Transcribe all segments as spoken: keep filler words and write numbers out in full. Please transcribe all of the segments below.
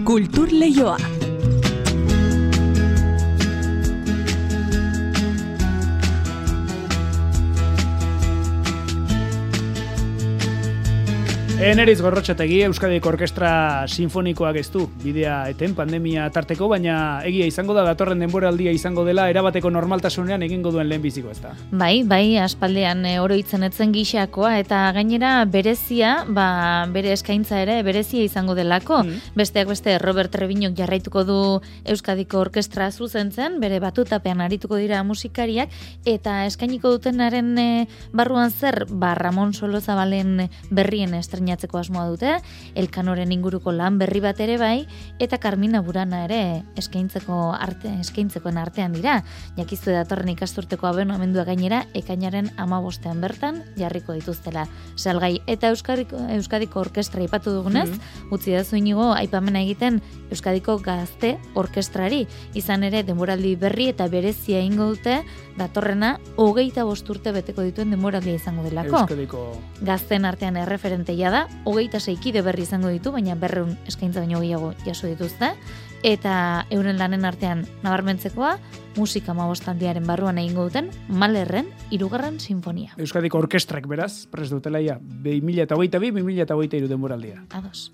Kultur Leioa. Eneriz Gorrotxategi, Euskadiko Orkestra Sinfonikoak ez du bidea eten pandemia tarteko, baina egia izango da datorren denboraldia izango dela erabateko normaltasunean egingo duen lehenbiziko, ez da? Bai, bai, aspaldean e, oroitzen etzen gixakoa, eta gainera berezia, ba, bere eskaintza ere berezia izango delako. Mm. Besteak beste Robert Treviñok jarraituko du Euskadiko Orkestra zuzentzen, bere batutapean arituko dira musikariak, eta eskainiko dutenaren e, barruan zer, ba, Ramon Solozabalen berrien estrenatzeko asmoa dute, Elkanoren inguruko lan berri bat ere bai, eta Carmina Burana ere eskaintzeko arte, eskaintzekoen artean dira. Jakizu datorren ikasturteko abonamendua gainera, ekainaren hamabostean bertan jarriko dituztela salgai. Eta Euskadiko, Euskadiko Orkestra aipatu dugunez, mm-hmm. utzi da zuinigo aipamena egiten Euskadiko Gazte Orkestrari, izan ere denboraldi berri eta berezia ingo dute, datorrena hogeita bost urte beteko dituen denboraldia izango delako. Euskadiko Gazten artean erreferenteia da, hogeita seikide berri izango ditu, baina berreun eskaintza baino gehiago jaso dituzte, eta euren lanen artean nabarmentzekoa, musika hamabostandiaren barruan egingo duten Mahlerren hirugarren sinfonia. Euskadiko Orkestrak beraz, prest dutela ia, bi mila hogeita bi, bi mila hogeita hiru denboraldia. Ados.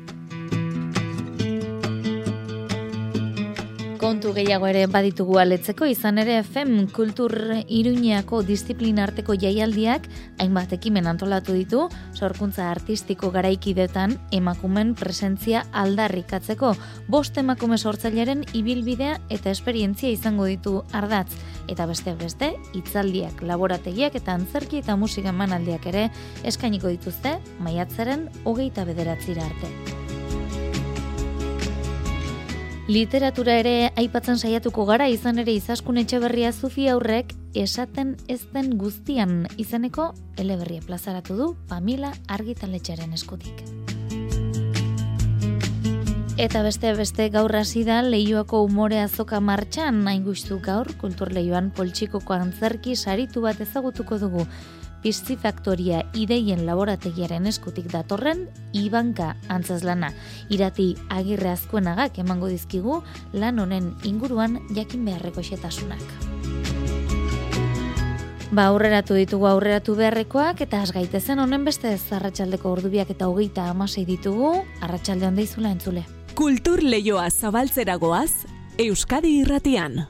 Kontu gehiago ere baditugu aletzeko, izan ere F E M Kultur Iruñeako disiplina arteko jaialdiak hainbat ekimen antolatu ditu, sorkuntza artistiko garaikidetan emakumen presentzia aldarrikatzeko. Bost emakume sortzailearen ibilbidea eta esperientzia izango ditu ardatz. Eta besteak beste, hitzaldiak, laborategiak eta antzerki eta musika emanaldiak ere eskainiko dituzte maiatzaren hogeita bederatzira arte. Literatura ere aipatzen saiatuko gara, izan ere Izaskun Etxeberria Zufi aurrek esaten ez den guztian izeneko eleberria plazaratu du Pamila argitaletxearen eskutik. Eta beste beste gaur hasi da Leioako umore azoka martxan, hain gustu gaur Kultur Leioan poltsikoko antzerki saritu bat ezagutuko dugu. Piscifaktoria ideien laborategiaren eskutik datorren Ibanka antzezlana. Irati Agirre Azkuenagak emango dizkigu lan honen inguruan jakin beharreko xetasunak. Ba, aurreratu ditugu aurreratu beharrekoak, eta asgaitezen honen beste arratsaldeko ordubiak eta hogeita hamasei ditugu, arratsalde on deizula entzule. Kultur Leioa zabaltzera goaz, Euskadi Irratian.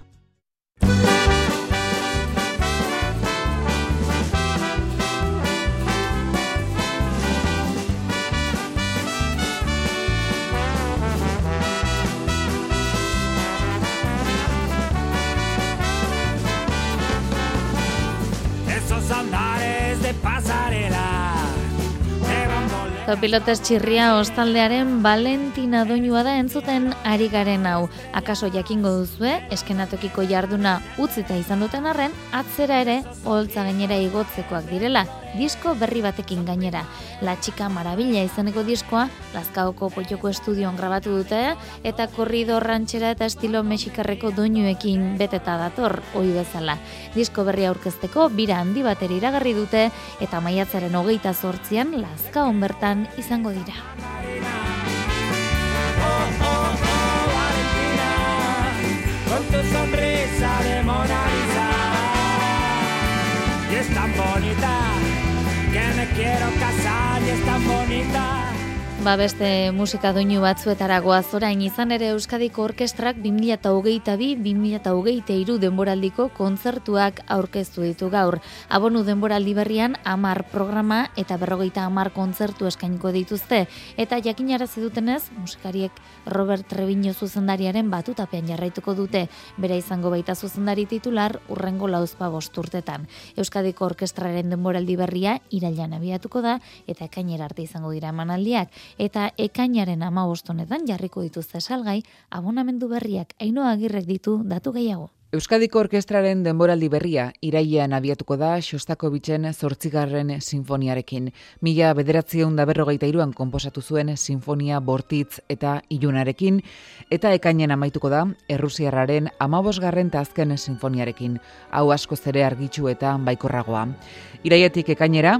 Pilotes txirria ostaldearen Valentina doinua da entzuten ari garen hau. Akaso jakingo duzue, eskenatokiko jarduna utzita izan duten arren, atzera ere, oholtza gainera igotzekoak direla, disko berri batekin gainera. La Chica Maravilla izeneko diskoa, Lazkaoko Polloko estudioan grabatu dute, eta korrido ranchera eta estilo mexikarreko doinuekin beteta dator, ohi bezala. Disko berri aurkezteko, bira handi bateri iragarri dute, eta maiatzaren hogeita zortzian, Lazkaon bertan izango dira. Oh, oh, oh, Valentina, con tu sonrisa de Mona Lisa, y es tan bonita que me quiero casar, y es tan bonita. Ba beste musika doinu batzuetara goaz orain, izan ere Euskadiko Orkestrak bi mila hogeita bi bi mila hogeita hiru denboraldiko kontzertuak aurkeztu ditu gaur. Abonu denboraldi berrian hamar programa eta berrogeita hamar kontzertu eskainiko dituzte, eta jakinarazi dutenez, musikariek Robert Treviño zuzendariaren batutapean jarraituko dute, bera izango baita zuzendari titular urrengo lauzpabost urtetan. Euskadiko Orkestraren denboraldi berria irailean abiatuko da, eta ekainera arte izango dira emanaldiak. Eta ekainaren hamabost honetan jarriko dituzte salgai, abonamendu berriak. Ainhoa Agirrek ditu datu gehiago. Euskadiko Orkestraren denboraldi berria irailean abiatuko da Shostakovitzen zortzigarren sinfoniarekin. Mila bederatziehun da berrogeita hiruan konposatu zuen sinfonia bortitz eta ilunarekin, eta ekainen amaituko da errusiarraren hamabosgarren eta azken sinfoniarekin. Hau askoz ere argitsu eta baikorragoa. Irailetik ekainera,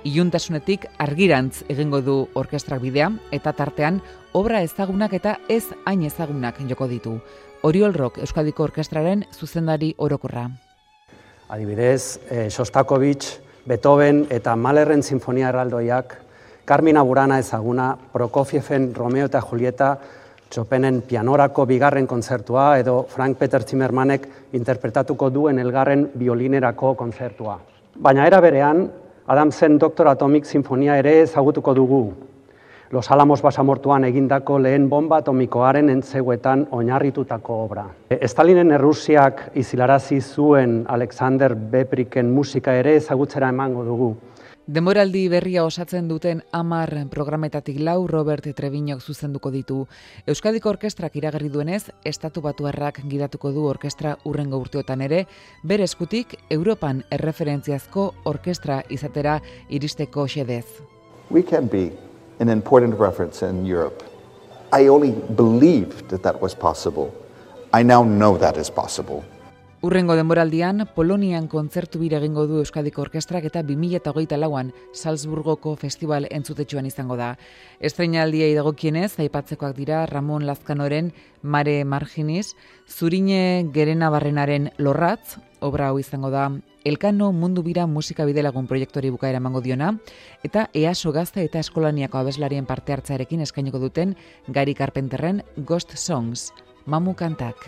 iluntasunetik argirantz egingo du orkestrak bidea, eta tartean obra ezagunak eta ez hain ezagunak joko ditu. Oriol Rock Euskadiko Orkestraren zuzendari orokorra. Adibidez, eh, Shostakovich, Beethoven eta Mahlerren sinfonia erraldoiak, Carmina Burana ezaguna, Prokofieven Romeo eta Julieta, Chopinen pianorako bigarren kontzertua edo Frank Peter Zimmermanek interpretatuko duen elgarren biolinerako kontzertua. Baina era berean, Adamsen Doctor Atomic Sinfonia ere ezagutuko dugu. Los Alamos basamortuan egindako lehen bomba atomikoaren entzeguetan oinarritutako obra. Stalinen Errusiak izilarazi zuen Alexander Bepriken musika ere ezagutzera emango dugu. Denboraldi berria osatzen duten hamar programetatik lau Robert Treviñok zuzenduko ditu. Euskadiko Orkestrak iragarri duenez, Estatu Batuarrak gidatuko du orkestra hurrengo urteotan ere, bere eskutik Europan erreferentziazko orkestra izatera iristeko xedez. We can be an important reference in Europe. I only believed that that was possible. I now know that is possible. Hurrengo denboraldian, Polonian kontzertu bira egingo du Euskadiko Orkestrak eta bi mila hogeita lauan Salzburgoko festival entzutetsuan izango da. Estreinaldiei dagokienez, aipatzekoak dira Ramon Lazkanoren Mare Marginis, Zurine Gerena Barrenaren Lorratz, obra hau izango da Elkano Mundu Bira musika bidelagun proiektuari bukaera emango diona, eta EASO Gazte eta Eskolaniako abeslarien parte hartzarekin eskainiko duten Gary Carpenterren Ghost Songs, Mamu kantak.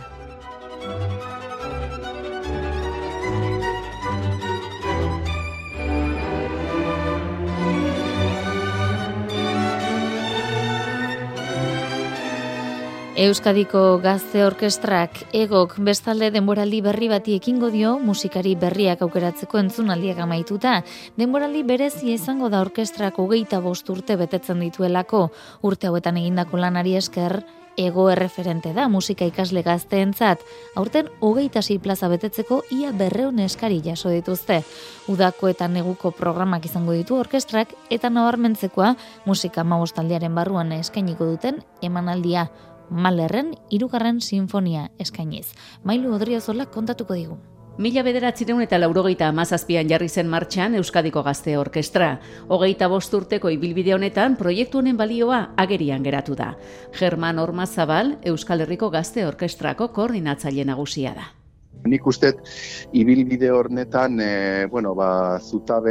Euskadiko Gazte Orkestrak egok bestalde denboraldi berri bati ekingo dio musikari berriak aukeratzeko entzunaldiak amaituta. Denboraldi berezia izango da orkestrak hogeita bost urte betetzen dituelako. Urte hauetan egindako lanari esker, ego erreferente da musika ikasle gazteentzat. Aurten hogeita sei plaza betetzeko ia berreun eskari jaso dituzte. Udako eta neguko programak izango ditu orkestrak eta nabarmentzekoa musika hamabostaldiaren barruan eskainiko duten emanaldia. Mahlerren hirugarren sinfonia eskainiz. Mailu Odriozolak kontatuko digu. Mila bederatzireun eta laurogeita hamazazpian jarri zen martxan Euskadiko Gazte Orkestra. Hogeita bost urteko ibilbide honetan proiektu honen balioa agerian geratu da. German Ormazabal Euskal Herriko Gazte Orkestrako koordinatzaile nagusia da. Nik uste ibilbide hornetan e, bueno, ba, zutabe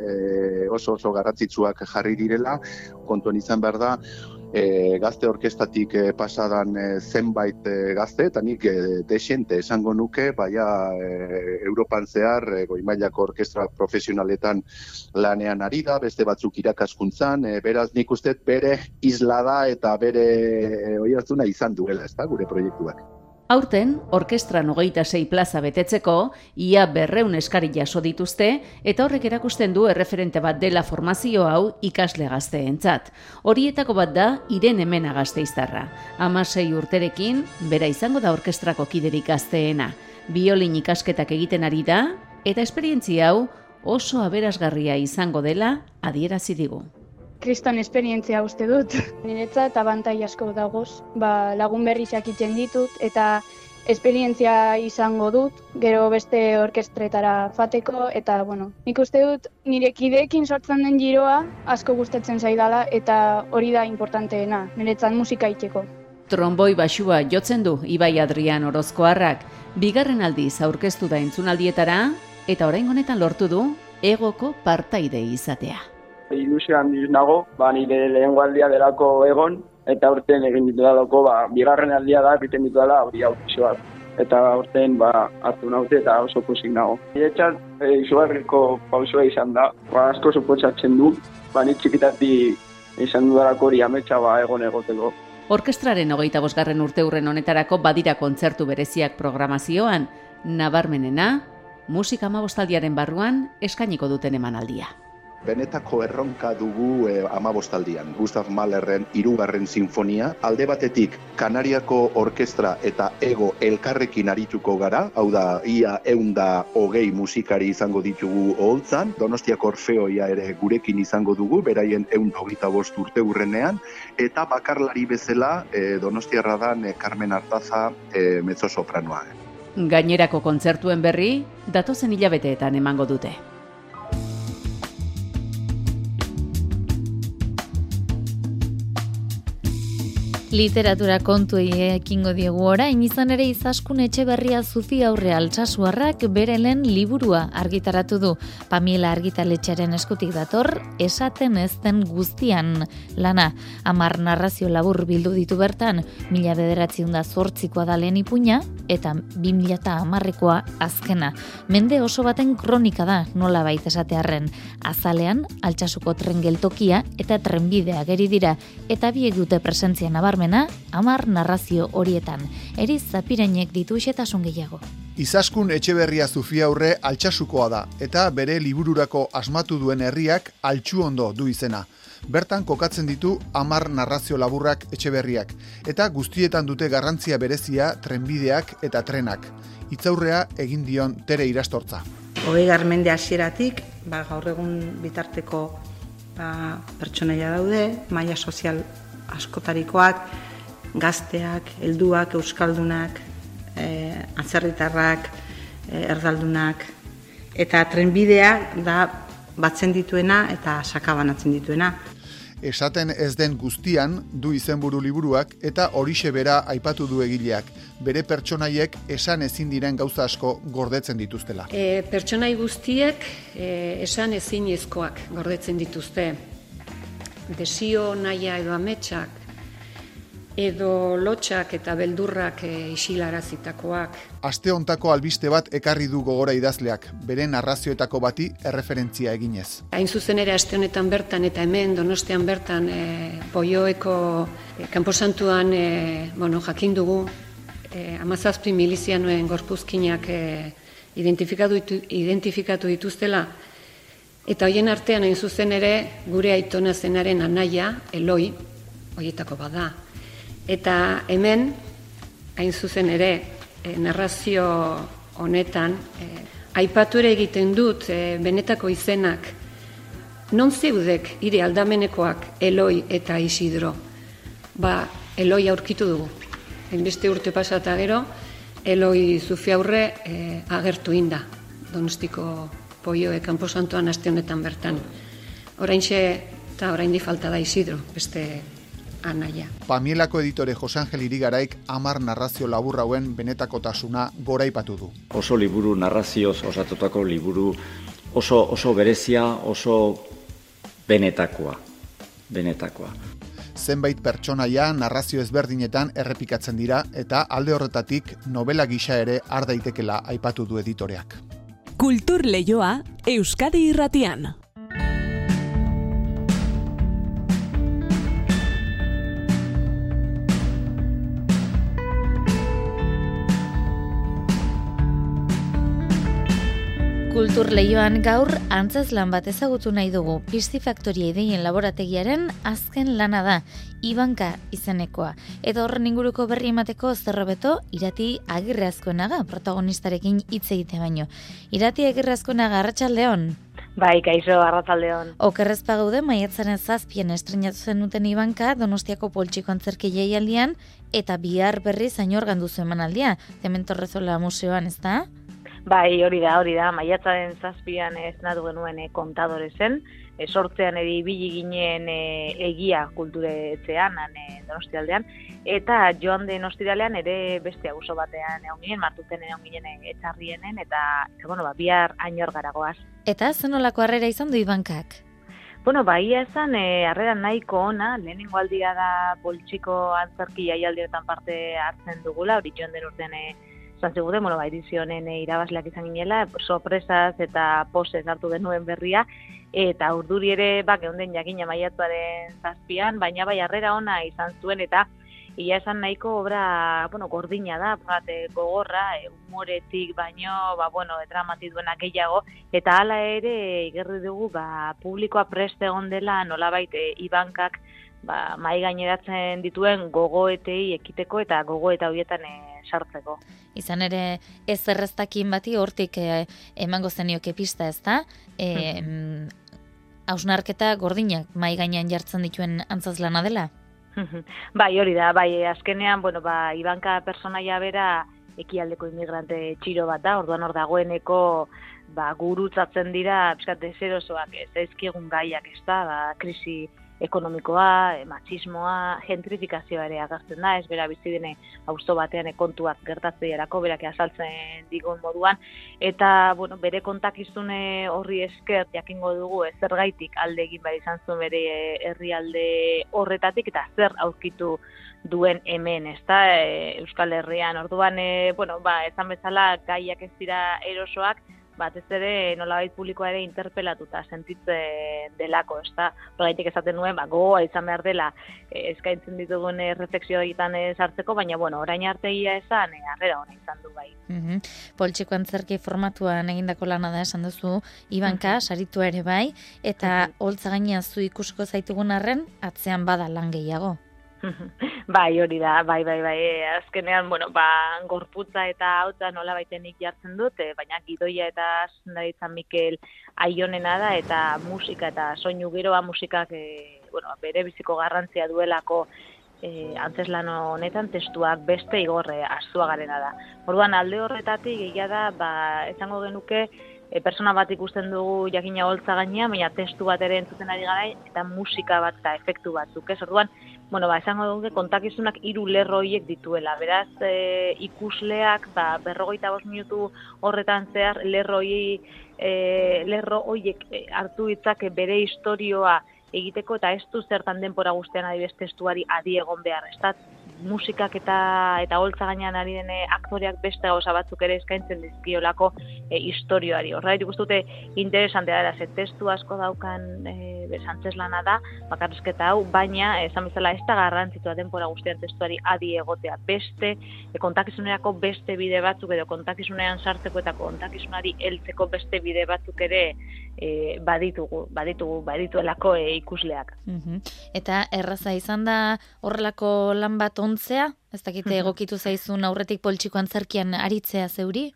e, oso oso garrantzitsuak jarri direla, kontuan izan behar da, E, gazte orkestatik e, pasadan e, zenbait e, gazte, eta nik e, desente esango nuke, baina e, Europan zehar e, goi-mailako orkestra profesionaletan lanean ari da, beste batzuk irakaskuntzan, e, beraz nik uste bere isla da eta bere e, oihartzuna izan duela, ez da, gure proiektuak. Aurten, orkestran hogeita sei plaza betetzeko, ia berreun eskari jaso dituzte, eta horrek erakusten du erreferente bat dela formazio hau ikasle gazteentzat. Horietako bat da, Irene Mena Gasteiztarra. Hamasei urterekin, bera izango da orkestrako kiderik gazteena. Biolin ikasketak egiten ari da, eta esperientzia hau oso aberasgarria izango dela adierazi digu. Kriston esperientzia uste dut. Niretzat abantai asko dagoz, ba, lagun berriak itzen ditut eta esperientzia izango dut, gero beste orkestretara fateko eta bueno, nik uste dut nire kideekin sortzen den giroa asko gustatzen zaidala eta hori da importanteena, niretzat musika itxeko. Tromboi baxua jotzen du Ibai Adrian Orozkoarrak, bigarren aldiz aurkeztu da entzunaldietara eta orain honetan lortu du egoko partaide izatea. Ilusio handiz nago, ba, nire lehengo aldia delako egon, eta aurten egin ditu dalako, ba, bigarren aldia da, egiten ditu dela, hori aurkizoak. Eta aurten, ba, hartu naute eta oso pozik nago. Niretzat, e, izugarriko pausua izan da, ba, asko supotxatzen du, ba, nire txikitati izan dudalako hori ametsa, ba, egon egoteko. Orkestraren hogeita bosgarren urte hurren honetarako badira kontzertu bereziak programazioan, nabarmenena, musika hamabostaldiaren barruan eskainiko duten emanaldia. Benetako erronka dugu eh, hamabostaldian. Gustav Mahlerren hirugarren sinfonia. Alde batetik, Kanariako orkestra eta ego elkarrekin arituko gara, hau da, ia eunda hogei musikari izango ditugu oholtzan, Donostiako Orfeoia ere gurekin izango dugu, beraien eunda hogeita bost urte hurrenean, eta bakarlari bezala eh, Donostiarra dan eh, Carmen Artaza eh, mezzosopranoa. Gainerako kontzertuen berri, datozen hilabeteetan emango dute. Literatura kontuei ekingo diegu orain, izan ere Izaskun Etxeberria Zufiaurre Altsasuarrak bere lehen liburua argitaratu du. Pamiela argitaletxearen eskutik dator, esaten ez den guztian lana. Hamar narrazio labur bildu ditu bertan, mila bederatziehun eta zortzikoa da lehen ipuina, eta bi mila eta hamarrekoa azkena. Mende oso baten kronika da, nola baita esatearren. Azalean, Altsasuko tren geltokia eta trenbidea geri dira, eta biek dute presentzia nabarmena, hamar narrazio horietan. Eriz Zapirenek ditu xetasun gehiago. Izaskun Etxeberria Zufiaurre Altsasukoa da, eta bere libururako asmatu duen herriak Altsuondo du izena. Bertan kokatzen ditu hamar narrazio laburrak Etxeberriak, eta guztietan dute garrantzia berezia trenbideak eta trenak. Hitzaurrea egin dion Tere Irastortza. Hogeigar mende hasieratik, ba, gaur egun bitarteko ba, pertsonaia daude, maila sozial askotarikoak, gazteak, helduak, euskaldunak, eh, atzerritarrak, eh, erdaldunak, eta trenbidea da batzen dituena eta sakabanatzen dituena. Esaten ez den guztian du izenburu liburuak eta horixe bera aipatu du egileak. Bere pertsonaiek esan ezin diren gauza asko gordetzen dituztela. E, pertsonai guztiek e, esan ezinezkoak gordetzen dituzte. Desio, naia edo ametsak, edo lotxak eta beldurrak e, isilarazitakoak. Aste hontako albiste bat ekarri du gogora idazleak, bere narrazioetako bati erreferentzia eginez. Hain zuzen ere aste honetan bertan eta hemen Donostian bertan e, Poioeko e, kanposantuan e, bueno, jakin dugu e, hamazazpi milizianoen gorpuzkinak e, identifikatu, ditu, identifikatu dituztela, eta hoien artean hain zuzen ere gure aitona zenaren anaia, Eloi, horietako bada. Eta hemen, hain zuzen ere, e, narrazio honetan, e, aipatu ere egiten dut e, benetako izenak, non zeudek hire aldamenekoak Eloi eta Isidro. Ba, Eloi aurkitu dugu. Hainbeste urte pasata gero, Eloi Zufiaurre e, agertu inda, Donostiko Poioe kanposantuan aste honetan bertan. Oraintxe eta oraindi falta da Isidro, beste anaia. Pamielako editore Jose Angel Irigaraik hamar narrazio labur hauen benetakotasuna goraipatu du. Oso liburu narrazioz osatutako liburu oso oso berezia, oso benetakoa. Benetakoa. Zenbait pertsonaia narrazio ezberdinetan errepikatzen dira eta alde horretatik novela gisa ere har daitekela aipatu du editoreak. Kultur Leioa Euskadi Irratian. Kultur Leioan gaur antzezlan bat ezagutu nahi dugu. Pistifaktoria ideien laborategiaren azken lana da, Ibanka izenekoa. Eta horren inguruko berri emateko zerrobeto Irati Agirreazkoenaga protagonistarekin hitz egite baino. Irati Agirreazkoenaga, arratsaldeon. Bai, kaixo, arratsaldeon. Okerrezpa gaude maiatzaren zazpian estrenatu zenuten Ibanka Donostiako Poltsiko Antzerki Jaialdian eta bihar berriz Añorgan duzu emanaldia, Dementorrezola museoan, ezta? Bai, hori da, hori da, maiatzaren zazpian esnatu genuen e, kontadore zen, e, sortzean edi ibili ginen e, egia kulture etxean, e, Donostialdean, eta joan den ostiralean ere beste aguso batean egon ginen, martuten egon ginen e, etxarrienen, eta, eta bueno, ba, bihar Añorgara goaz. Eta zenolako harrera izan du Ibankak? Bueno, ba, ia esan, e, harrera nahiko ona, lehenengo aldia da Poltsiko Antzerki Jaialdietan parte hartzen dugula, hori joan den urtean e, Zan zigute, bueno, ba, edizionen e, irabazleak izan ginela, sorpresaz eta posez hartu genuen berria, eta urduri ere, ba, geunden jakina maiatzaren zazpian, baina bai harrera ona izan zuen, eta ia esan nahiko obra, bueno, gordina da, bat, e, gogorra, e, humoretik baino, ba, bueno, dramati duena gehiago, eta hala ere, igerri dugu, ba, publikoa preste egon dela, nolabait, e, Ibankak, ba, mai gaineratzen dituen gogoetei ekiteko eta gogoeta horietan e, sartzeko. Izan ere, ez erreztakin bati hortik e, emango zenioke pista, ez da? E, hausnarketa gordinak mai gainean jartzen dituen antzazlana dela? Bai, hori da, bai, azkenean, bueno, ba, Ibanka personaia bera ekialdeko inmigrante txiro bat da, orduan hor dagoeneko ba, gurutzatzen dira, pixkat deserosoak, ez ezkigun gaiak, ez da, ba, krisi ekonomikoa, matxismoa, gentrifikazioa ere agertzen da, ez bera bizi dene auzo batean kontuak gertatzeiarako berak azaltzen digun moduan, eta bueno, bere kontakizune horri esker jakingo dugu ez zergaitik alde egin behar izan zuen bere herrialde horretatik eta zer aurkitu duen hemen, ezta, e, Euskal Herrian. Orduan, e, bueno, ba, esan bezala gaiak ez dira erosoak, batez ere nolabait publikoa ere interpelatuta sentitzen delako, ezta. Horregaitik esaten nuen, ba, gogoa izan behar dela e, eskaintzen ditugun erreflexio egiten sartzeko, baina bueno, orain arte ia esan e, harrera ona izan du bai. Mm-hmm. Poltsiko antzerki formatuan egindako lana da esan duzu, Ibanka, mm-hmm. saritua ere bai, eta mm-hmm. holtza gainean zu ikusko zaitugun arren, atzean bada lan gehiago. Bai, hori da, bai, bai, bai, e, azkenean, bueno, ba, gorputza eta hautza nola baitenik jartzen dut, e, baina gidoia eta zendaritzan Mikel Aionena da, eta musika eta soinu geroa musikak, e, bueno, bere biziko garrantzia duelako e, antzeslan honetan testuak beste igorre Arzuagarena da. Orduan alde horretatik egia da, ba, esango genuke, E, persona bat ikusten dugu jakina holtza gainean, baina testu bat ere entzuten ari gara eta musika bat eta efektu batzuk, ez? Orduan, bueno, ba, esango dugu kontakizunak hiru lerro horiek dituela. Beraz, e, ikusleak ba, berrogeita bost minutu horretan zehar lerro hori, e, lerro horiek hartu ditzake bere istorioa egiteko eta ez du zertan denbora guztian adibez testuari adi egon behar, ez da? Musikak eta eta holtza gainean ari den aktoreak beste gauza batzuk ere eskaintzen dizkiolako e, istorioari. Horregatik uste dute interesantea da, ze testu asko daukan e, antzezlana da, bakarrizketa hau, baina esan bezala ez da garrantzitua denbora guztian testuari adi egotea. Beste e, kontakizunerako beste bide batzuk edo kontakizunean sartzeko eta kontakizunari heltzeko beste bide batzuk ere e, baditugu, baditugu, badituelako e, ikusleak. Mm-hmm. Eta erraza izan da horrelako lan bat ontzea? Ez dakite egokitu zaizun aurretik poltsiko antzerkian aritzea zeuri?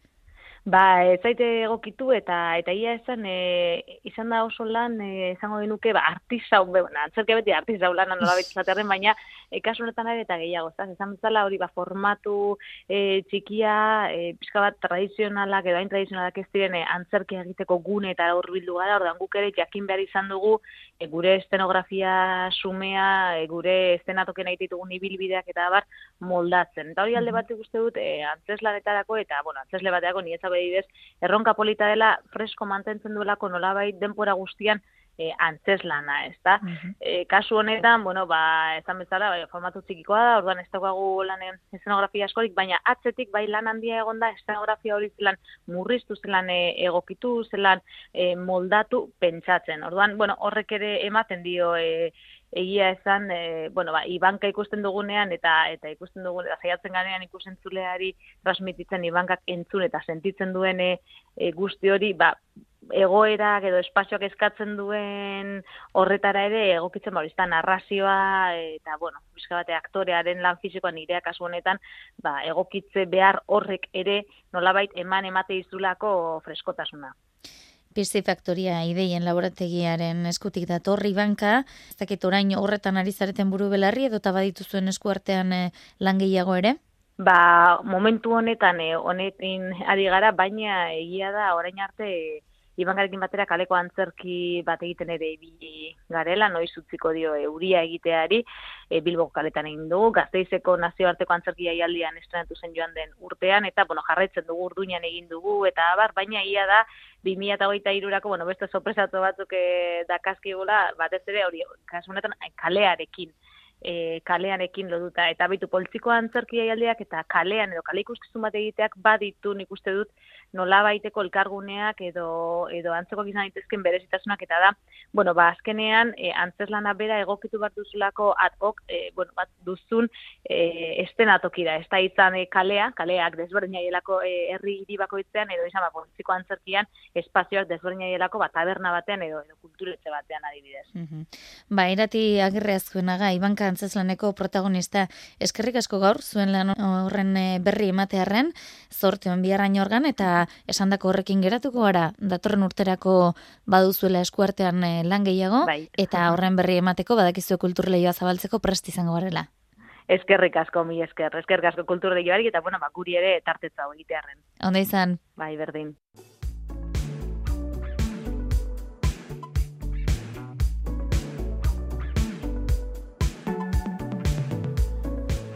Ba, ez zaite egokitu eta eta ia esan e, izan da oso lan e, izango genuke ba artisau, bueno, antzerkia beti artisau lana nolabait izatearren, baina e, kasu honetan ere eta gehiago, ez izan bezala hori ba formatu e, txikia, e, pixka bat tradizionalak edo hain tradizionalak ez diren e, antzerkia egiteko gune eta hurbildu gara, orduan guk ere jakin behar izan dugu e, gure estenografia sumea, e, gure estenatoken egite ditugun ibilbideak eta bar moldatzen. Eta hori alde batek uste dut e, antzeslanetarako eta bueno, antzesle baterako ni bedidez, erronka polita dela fresko mantentzen duelako nolabait denbora guztian e, antzeslana, ez da? Uh-huh. E, kasu honetan, bueno, ba, esan bezala, bai, formatu txikikoa da, orduan ez daukagu lanen eszenografia askorik, baina atzetik bai lan handia egon da, eszenografia hori zelan murriztu, zelan e, egokitu, zelan e, moldatu pentsatzen. Orduan, bueno, horrek ere ematen dio e, egia esan, e, bueno, ba, Ibanka ikusten dugunean eta eta ikusten dugun eta saiatzen garean ikusentzuleari transmititzen Ibankak entzun eta sentitzen duen e, e, guzti hori, ba, egoerak edo espazioak eskatzen duen horretara ere egokitzen ba, da narrazioa eta, bueno, bizka bate aktorearen lan fisikoan nirea kasu honetan, ba, egokitze behar horrek ere nolabait eman emate izulako freskotasuna. Pizzi Faktoria ideien laborategiaren eskutik dator Ibanka, ez dakit orain horretan ari zareten buru belarri edo tabaditu zuen eskuartean e, lan gehiago ere? Ba, momentu honetan e, honetin ari gara, baina egia da orain arte e, Ibankarekin batera kaleko antzerki bat egiten ere ibili garela, noiz utziko dio euria egiteari, e, Bilboko kaletan egin dugu, Gasteizeko nazioarteko antzerki jaialdian estrenatu zen joan den urtean, eta bueno, jarraitzen dugu Urduñan egin dugu, eta abar, baina ia da, bi mila hogeita hirurako, bueno, beste sorpresatu batzuk e, dakazkigula, batez ere hori, kasu honetan kalearekin. E, kalearekin loduta, eta bitu poltsiko antzerki jaialdiak eta kalean edo kale ikuskizun bat egiteak baditu nik uste dut nola baiteko elkarguneak edo edo antzeko izan daitezken berezitasunak eta da, bueno, ba azkenean e, antzeslana bera egokitu bat duzulako ad hoc, e, bueno, bat duzun e, estenatokira, ez da izan e, kalea, kaleak desberdinaielako e, herri hiri bakoitzean edo izan ba poltsiko antzerkian espazioak desberdinaielako bat taberna batean edo edo kulturetxe batean adibidez. Mm-hmm. Ba, irati agirreazkoenaga Ibanka antzeslaneko protagonista, eskerrik asko gaur zuen lan horren berri ematearren, zorte hon biarrain organ eta esandako horrekin geratuko gara datorren urterako baduzuela eskuartean lan gehiago, bai. Eta horren berri emateko badakizu kulturleioa zabaltzeko prest izango garela. Eskerrik asko, mi esker, eskerrik asko kulturleioari eta bueno, ba, guri ere tartetza egitearren. Ondo izan. Bai, berdin.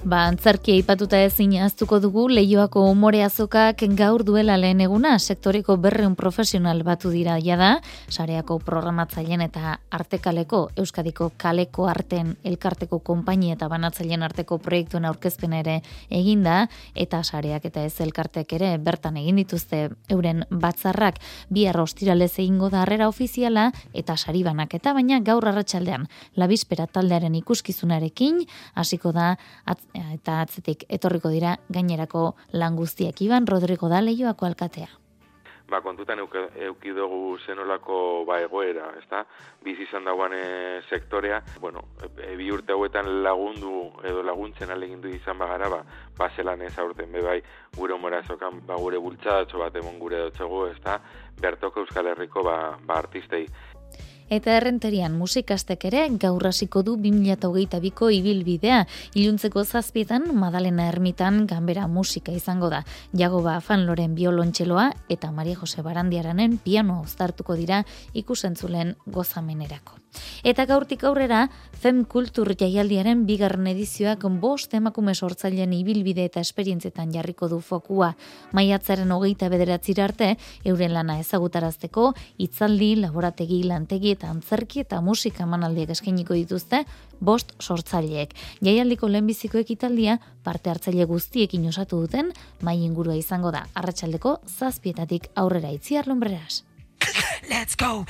Ba, antzerkia aipatuta ezin ahaztuko dugu Leioako umore azokak gaur duela lehen eguna sektoreko berreun profesional batu dira jada, sareako programatzaileen eta artekaleko Euskadiko kaleko arten elkarteko konpainia eta banatzaileen arteko proiektuen aurkezpena ere eginda, eta sareak eta ez elkartek ere bertan egin dituzte euren batzarrak. Bihar ostiralez egingo da harrera ofiziala eta sari banaketa, baina gaur arratsaldean Labispera taldearen ikuskizunarekin hasiko da atz, eta atzetik etorriko dira gainerako lan guztiak. Iban Rodrigo da Leioako alkatea. Ba, kontutan euki dugu zenolako ba egoera, ezta? Bizi izan dagoen e, sektorea, bueno, e, bi urte hauetan lagundu edo laguntzen alegindu izan bagara, ba, ba zelan ez aurten be bai gure umorazokan, ba gure bultzadatxo bat emon gure dotxego, ezta? Bertoko Euskal Herriko ba, ba artistei. Eta errenterian musikastek ere gaur hasiko du bi mila hogeita biko ibilbidea. Iluntzeko zazpietan Madalena Ermitan ganbera musika izango da. Jagoba Fanloren biolontxeloa eta Maria Jose Barandiaranen piano uztartuko dira ikusentzulen gozamenerako. Eta gaurtik aurrera, Fem Kultur jaialdiaren bigarren edizioak bost emakume sortzaileen ibilbide eta esperientzietan jarriko du fokua. Maiatzaren hogeita bederatzira arte, euren lana ezagutarazteko, hitzaldi, laborategi, lantegi eta antzerki eta musika emanaldiak eskainiko dituzte bost sortzaileek. Jaialdiko lehenbiziko ekitaldia parte hartzaile guztiekin osatu duten mai ingurua izango da. Arratsaldeko zazpietatik aurrera. Itziar Lumbreras. Let's go!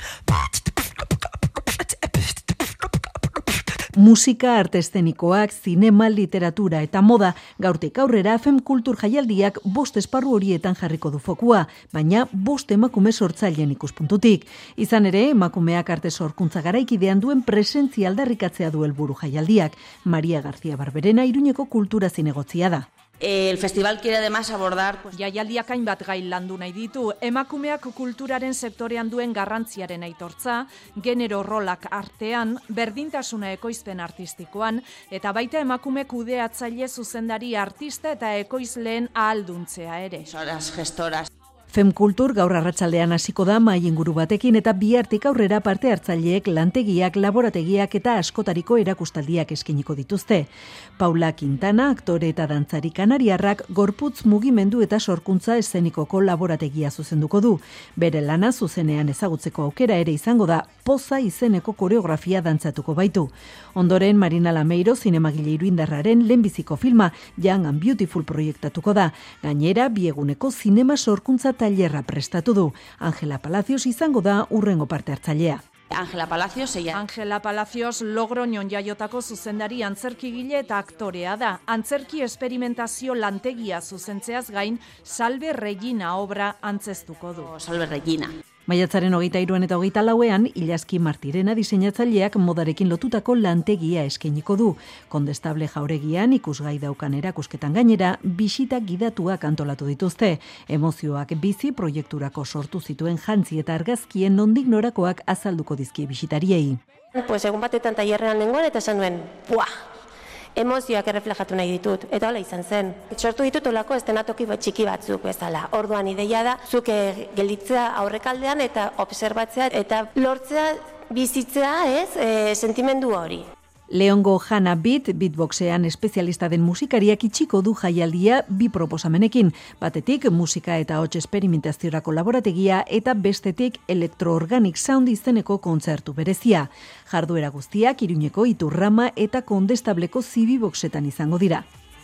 Musika, arte eszenikoak, zinema, literatura eta moda, gaurtik aurrera Fem Kultur jaialdiak bost esparru horietan jarriko du fokua, baina bost emakume sortzaileen ikuspuntutik. Izan ere, emakumeak arte sorkuntza garaikidean duen presentzia aldarrikatzea du helburu jaialdiak. Maria García Barberena Iruñeko kultura zinegotzia da. El festival quiere además abordar... Pues... Jaialdiak hainbat gai landu nahi ditu, emakumeak kulturaren sektorean duen garrantziaren aitortza, genero rolak artean, berdintasuna ekoizpen artistikoan, eta baita emakume kudeatzaile zuzendari artista eta ekoizleen ahalduntzea ere. Gestoras, gestoras. Fem Kultur gaur arratsaldean hasiko da mai inguru batekin eta bihartik aurrera parte hartzaileek lantegiak, laborategiak eta askotariko erakustaldiak eskainiko dituzte. Paula Quintana, aktore eta dantzari kanariarrak, gorputz mugimendu eta sorkuntza eszenikoko laborategia zuzenduko du. Bere lana zuzenean ezagutzeko aukera ere izango da, Poza izeneko koreografia dantzatuko baitu. Ondoren Marina Lameiro zinemagile iruindarraren lehenbiziko filma Young and Beautiful proiektatuko da. Gainera, bieguneko zinema sorkuntza tailerra prestatu du. Angela Palacios izango da urrengo parte hartzailea. Angela Palacios, ella. Angela Palacios Logroñon jaiotako zuzendari antzerkigile eta aktorea da. Antzerki esperimentazio lantegia zuzentzeaz gain, Salve Regina obra antzeztuko du. Salve Regina. Maiatzaren hogeita hiruan eta hogeita lauean, Ilaski Martirena diseinatzaileak modarekin lotutako lantegia eskainiko du. Kondestable jauregian ikusgai daukan erakusketan gainera, bisita gidatuak antolatu dituzte. Emozioak bizi proiekturako sortu zituen jantzi eta argazkien nondik norakoak azalduko dizkie bisitariei. Pues egun batetan tailerrean nengoen eta esan duen, buah! Emozioak erreflejatu nahi ditut, eta hola izan zen. Sortu ditut olako estenatoki bat txiki batzuk bezala. Orduan ideia da, zuk gelditzea aurrekaldean eta observatzea eta lortzea bizitzea, ez, e, sentimendu hori. Leongo Hanna Beat, beatboxean espezialista den musikariak itxiko du jaialdia bi proposamenekin. Batetik, musika eta hots esperimentaziorako laborategia eta bestetik Electro-Organic Sound izeneko kontzertu berezia. Jarduera guztiak Iruñeko Iturrama eta Kondestableko Zibiboxetan izango dira.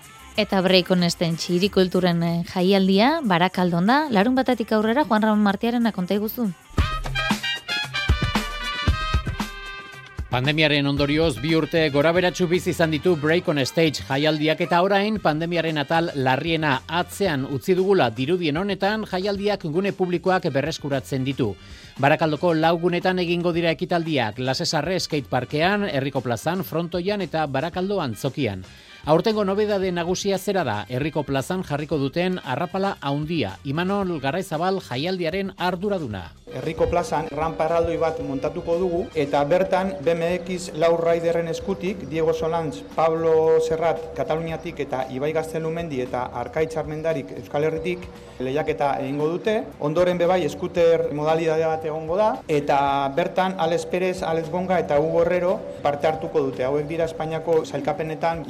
Eta Break Honesten txirikulturen jaialdia, Barakaldon da, larun batatik aurrera Juan Ramon Martiarena konta iguzu. Pandemiaren ondorioz bi urte goraberatsu bizi izan ditu Break on Stage jaialdiak eta orain pandemiaren atal larriena atzean utzi dugula dirudien honetan jaialdiak gune publikoak berreskuratzen ditu. Barakaldoko lau gunetan egingo dira ekitaldiak, Lasesarre skateparkean, Herriko plazan, Frontoian eta Barakaldo antzokian. Aurtengo nobedade nagusia zera da, Herriko plazan jarriko duten arrapala haundia, Imanol Garaizabal jaialdiaren arduraduna. Herriko plazan rampa erraldoi bat montatuko dugu eta bertan B M X lau riderren eskutik Diego Solantz, Pablo Serrat Kataluniatik eta Ibai Gaztelumendi eta Arkaitz Armendarik Euskal Herritik lehiaketa egingo dute. Ondoren bebai eskuter modalidade bat egongo da eta bertan Alex Perez, Alex Gonga eta Hugo Herrero parte hartuko dute. Hauek dira Espainiako sailkapenetan lehenengo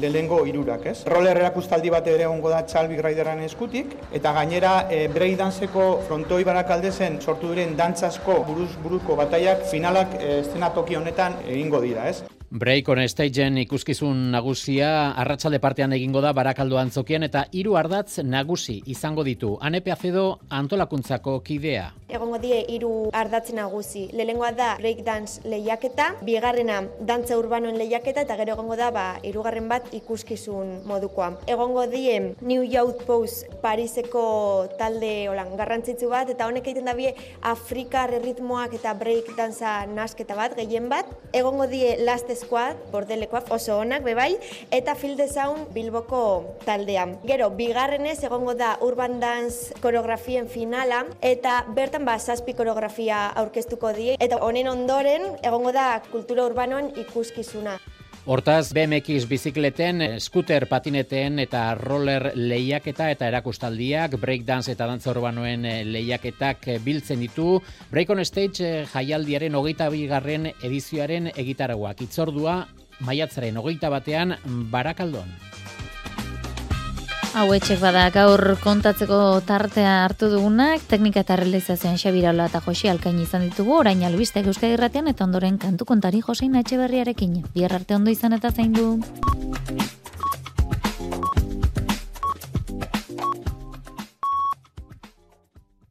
horietako hirurak, ez? Roller erakustaldi bat ere egongo da Txalbi Rideraren eskutik, eta gainera e, breakdanceko frontoi barakaldezen sortu diren dantzasko buruz buruko bataiak finalak e, eszenatoki honetan egingo dira, ez? Break on Stage-en ikuskizun nagusia arratsalde partean egingo da Barakaldo antzokian eta hiru ardatz nagusi izango ditu. Anepe Acedo antolakuntzako kidea. Egongo die hiru ardatz nagusi. Lehenengoa da breakdance lehiaketa, bigarrena dantza urbanoen lehiaketa eta gero egongo da ba hirugarren bat ikuskizun modukoa. Egongo die New Youth Pose Pariseko talde holan garrantzitsu bat eta honek egiten da bie Afrikar erritmoak eta breakdancea nasketa bat gehien bat. Egongo die Last Squad, bordelekoak oso onak bebai, eta Feel the Sound Bilboko taldea. Gero, bigarrenez egongo da Urban Dance koreografien finala, eta bertan ba zazpi koreografia aurkeztuko die, eta honen ondoren egongo da kultura urbanoan ikuskizuna. Hortaz, B M X bizikleten, scooter patineten eta roller lehiaketa eta erakustaldiak, breakdance eta dantza urbanoen lehiaketak biltzen ditu, Break on Stage jaialdiaren hogeita bigarren edizioaren egitaragoak. Itzordua, maiatzaren hogeita batean, Barakaldon. Hau etxek bada gaur kontatzeko tartea hartu dugunak, teknika eta realizazioan Xabiraola eta Josi Alkain izan ditugu, orain albistek Euskadi Irratian eta ondoren kantu kontari Josein Etxeberriarekin. Bihar arte ondo izan eta zaindu.